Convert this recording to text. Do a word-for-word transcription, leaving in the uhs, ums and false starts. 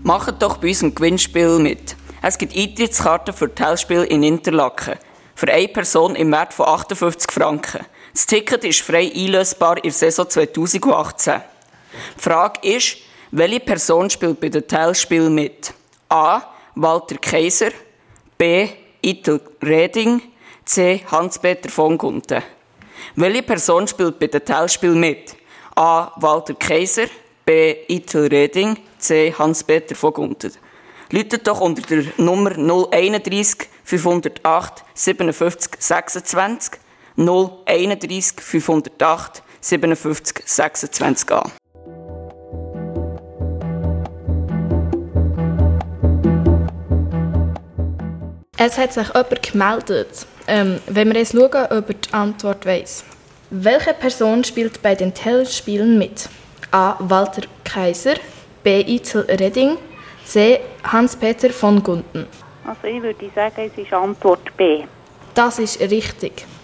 Macht doch bei unserem Gewinnspiel mit. Es gibt Eintrittskarten für die Tellspiele in Interlaken. Für eine Person im Wert von achtundfünfzig Franken. Das Ticket ist frei einlösbar in der Saison zwanzig achtzehn. Die Frage ist, welche Person spielt bei den Tellspielen mit? A. Walter Kaiser, B. Itel Reding, C. Hans-Peter von Gunten. Welche Person spielt bei den Tellspielen mit? A. Walter Kaiser, B. Itel Reding, C. Hans-Peter von Gunten. Läutet doch unter der Nummer null eins drei fünf null acht siebenundfünfzig sechsundzwanzig null eins drei fünf null acht siebenundfünfzig sechsundzwanzig an. Es hat sich jemand gemeldet. Ähm, wenn wir jetzt schauen, ob er die Antwort weiss. Welche Person spielt bei den Tellspielen mit? A. Walter Kaiser, B. Itel Reding, C. Hans-Peter von Gunten. Also ich würde sagen, es ist Antwort B. Das ist richtig.